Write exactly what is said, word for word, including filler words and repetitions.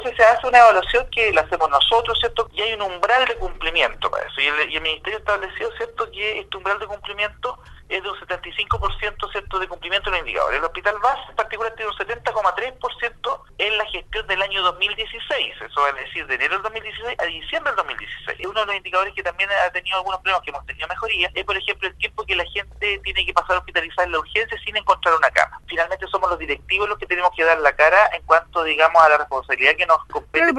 Se hace una evaluación que la hacemos nosotros, ¿cierto? Y hay un umbral de cumplimiento para eso. Y el, y el Ministerio estableció, ¿cierto?, que este umbral de cumplimiento es de un setenta y cinco por ciento, ¿cierto?, de cumplimiento de los indicadores. El Hospital Base en particular tiene un setenta coma tres por ciento en la gestión del año dos mil dieciséis. Eso es decir, de enero del dos mil dieciséis a diciembre del dos mil dieciséis. Uno de los indicadores que también ha tenido algunos problemas, que hemos tenido mejoría, es, por ejemplo, el tiempo que la gente tiene que pasar hospitalizada en la urgencia sin encontrar una cama. Finalmente somos los directivos los que tenemos que dar la cara en cuanto, digamos, a la responsabilidad que nos compete.